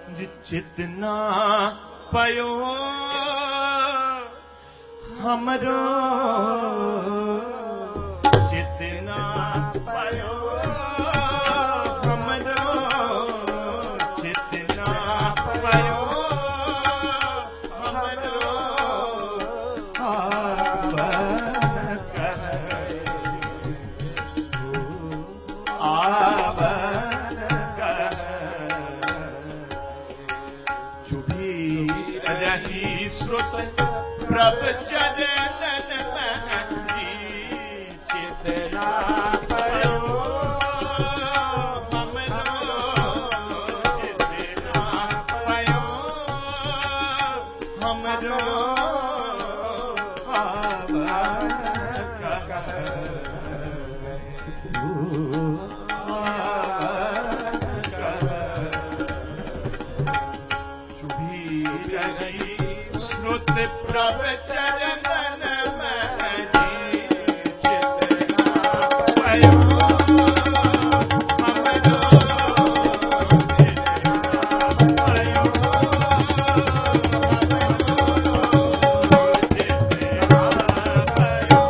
चितना पयो हमरो चितना पयो हमरो चितना पयो हमरो आवन कह आवन कह चुभी रही श्रुत प्रभ चरणन महती चितना पयो हमरो चितना पयो हमरो आवन कह आवन कह चुभी रही श्रुत प्रभ चरणन महती चितना पयो हमरो चितना पयो चितना पयो।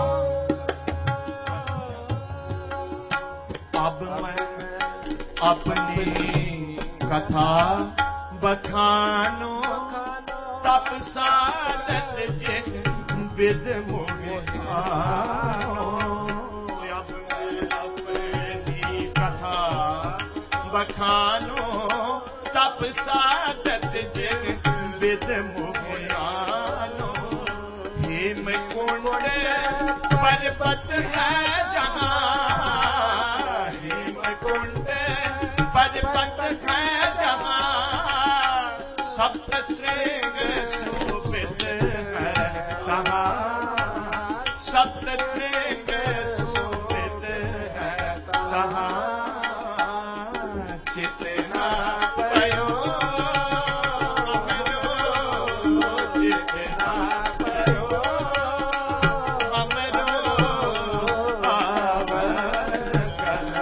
अब मैं अपनी कथा बखानो तप साधत जिह विद मोहि आनो। अब मैं अपनी कथा बखानो तप साधत जिह विद मोहि आनो। हेम कुंड पर्वत है जहाँ हेम कुंड पर्वत है जहाँ सप्त श्रृंग शोभित है तहाँ सप्त श्रृंग शोभित है तहाँ चितना पयो हमरो चितना पयो हमरो आवन कह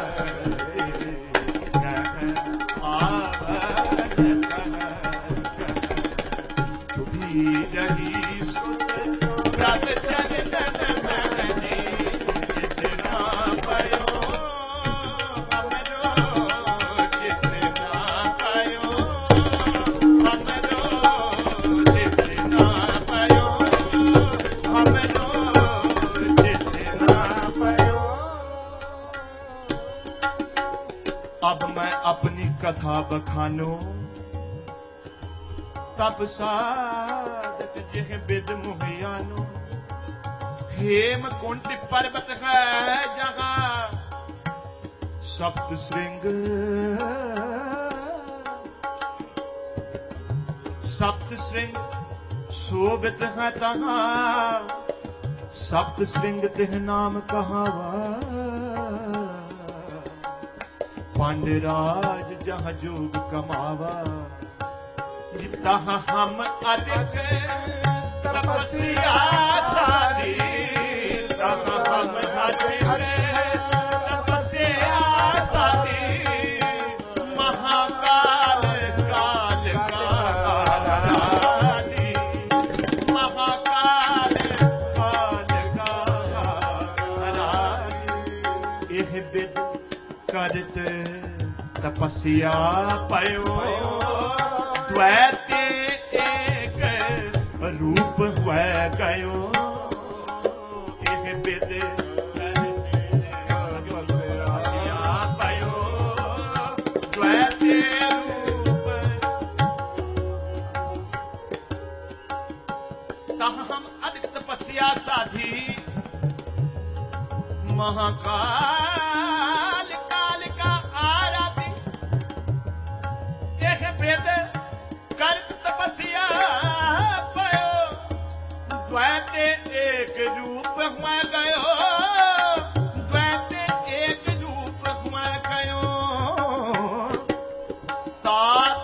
आवन कह रही सुत प्रभ चरणन महती चितना पयो हमरो चितना पयो हमरो चितना पयो हमरो चितना पयो। अब मैं अपनी कथा बखानो तप साधत जिह विद मोहि आनो। हेम कुंड पर्वत है जहाँ सप्त श्रृंग शोभित है तहाँ सप्त श्रृंग तिह नाम कहावा। पांडराज जहाँ जोग कमावा तहाँ हम अधिक तपस्या सारी तहाँ हम अधिक तपस्या सारी महाकाल काल काली महाकाल काल काली एह विद करत तपस्या पयो द्वैते एक रूप हुआ गयो। एह विद तपस्या पयो द्वैते रूप तहाँ हम अधिक तपस्या साधी महाकाल काल का आराधी। यह वेद करत तपस्या पयो द्वैते एक रूप हुआ गयो द्वैते एक रूप हुआ गयो। तात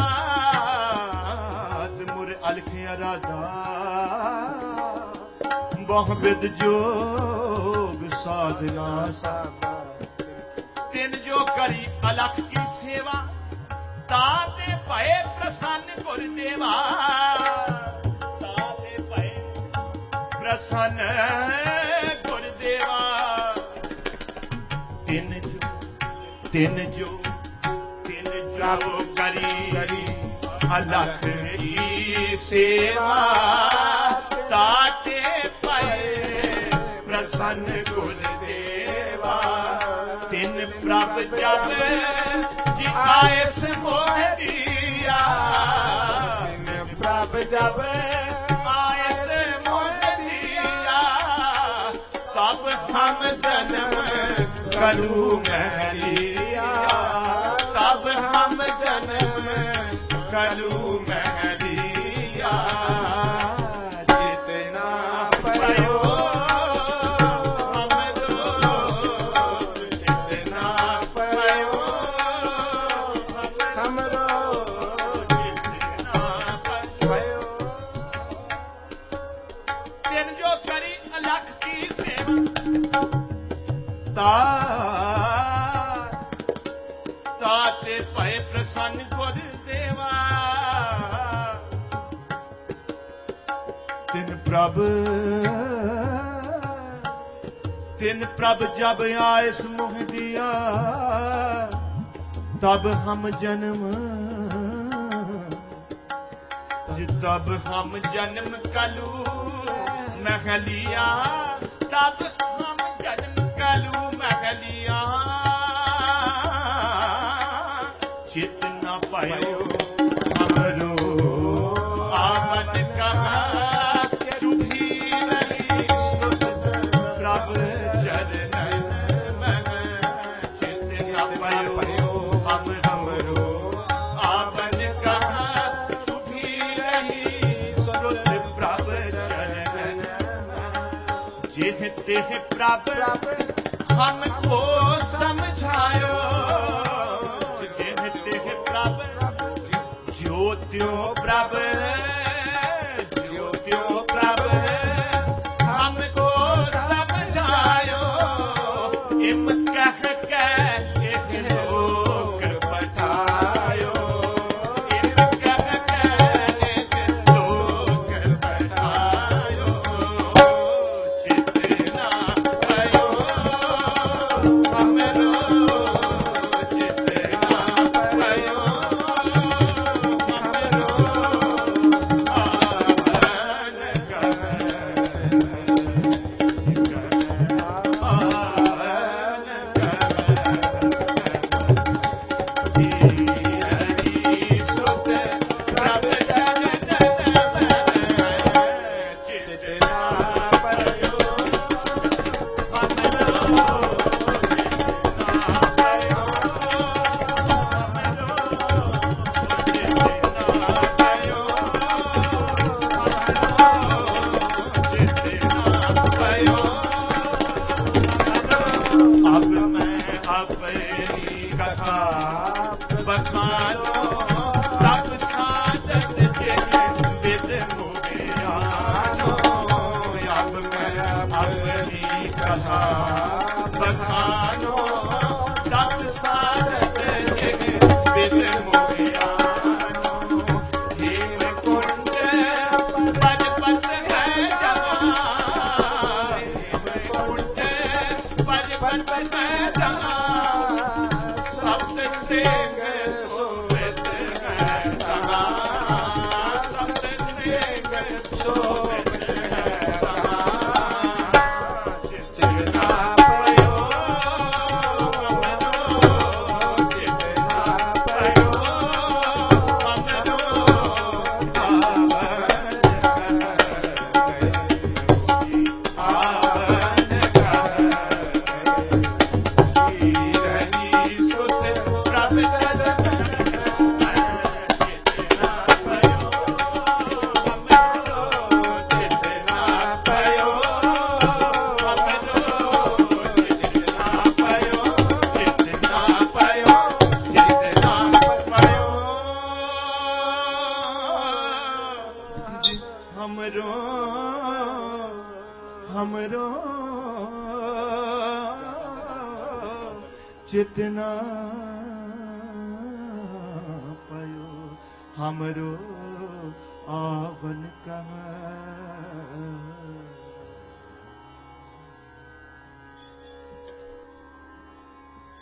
मात मुर अलख राधा वह विद जोग साधना तिन जो करी अलख की सेवा ताते भय ਦੇਵਾ ਤਾਤੇ ਭਏ ਪ੍ਰਸੰਨ ਗੁਰਦੇਵਾ ਤਿੰਨ ਜੋ ਕਰੀ ਅਲਖ ਦੀ ਸੇਵਾ ਤਾਤੇ ਭਏ ਪ੍ਰਸੰਨ ਗੁਰਦੇਵਾ ਤਿੰਨ ਪ੍ਰਭ ਜਬ ਜੀ ਆਇਸ ਮੋਹ ਦੀਆ ਤਿੰਨ ਪ੍ਰਭ ਜਬ ਆਇਸ ਮੋਹ ਦੀਆ ਤਬ ਹਮ ਜਨਮ ਕਰੂ ਮਹਿਲੀਆ ਤਬ ਹਮ ਜਨਮ ਕਰੂ ਮਹਿਲੀਆ ਜਿਤਨਾ ਪਇਓ ਤਾਤੇ ਭਏ ਪ੍ਰਸੰਨ ਗੁਰਦੇਵਾ ਤਿਨ ਪ੍ਰਭ ਜਬ ਆਇਸ ਮੁਹ ਦਿਆ ਤਬ ਹਮ ਜਨਮ ਤਬ ਹਮ ਜਨਮ ਕਲੂ ਮਹਿਲੀਆ ਤਬ ਹਮ ਜਨਮ ਕਲੂ ਮਹਿਲੀਆ ਚਿਤ ਨ ਪਾਇਓ ਅਮਰੋ ਆਮਨ ਕਹਾ ਚੁਭੀ ਨਹੀਂ ਪ੍ਰਭ ਚਰਨ ਮਨ ਚਿਤ ਨ ਪਾਇਓ ਅਮਰੋ ਆਮਨ ਕਹਾ ਚੁਭੀ ਨਹੀਂ ਸੁਰਤ ਪ੍ਰਭ ਚਰਨ ਜਿਹ ਤਿਹ ਪ੍ਰਭ हमको समझायो जिह प्रभ ज्योतियों प्रभ हमको समझायो इम कह के एक लोक पठायो इम कह के एक लोक पठायो चितना भयो हमरो चितना भयो हमरो चितना पयो हमरो आवन कह